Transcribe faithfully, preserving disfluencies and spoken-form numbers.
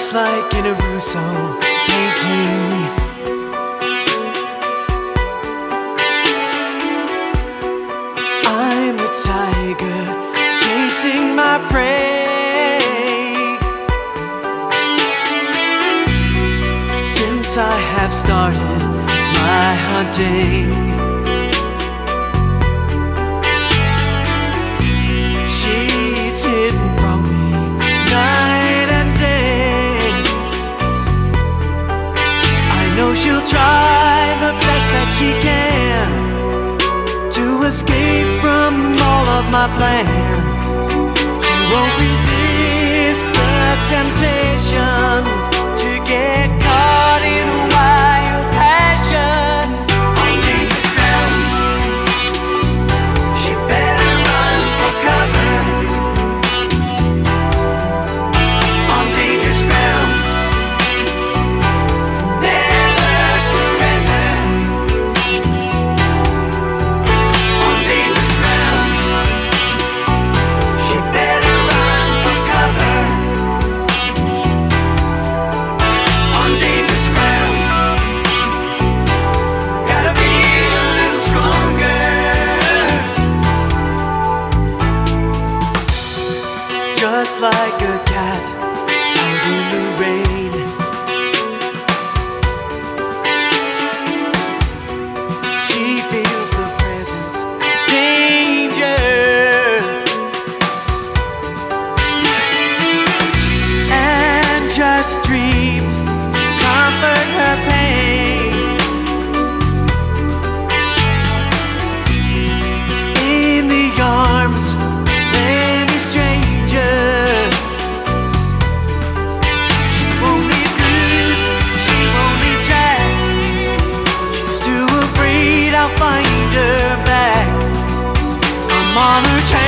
just like in a Russo painting. I'm the tiger chasing my prey. Since I have started my hunting, she's hidden from me night and day. I know she'll try the best that she can to escape from all of my plans. She won't resist the temptation to get caught in a wild passion. On dangerous ground, she better run for cover. On dangerous ground, never surrender. On dangerous ground, she better run for cover. On dangerous ground, gotta be a little stronger. Just like a cat out in the rain, she feels the presence of danger and just dreams to comfort her pain. In the arms of any stranger, she won't leave clues, she won't leave tracks. She's too afraid I'll find her back. I'm on her track.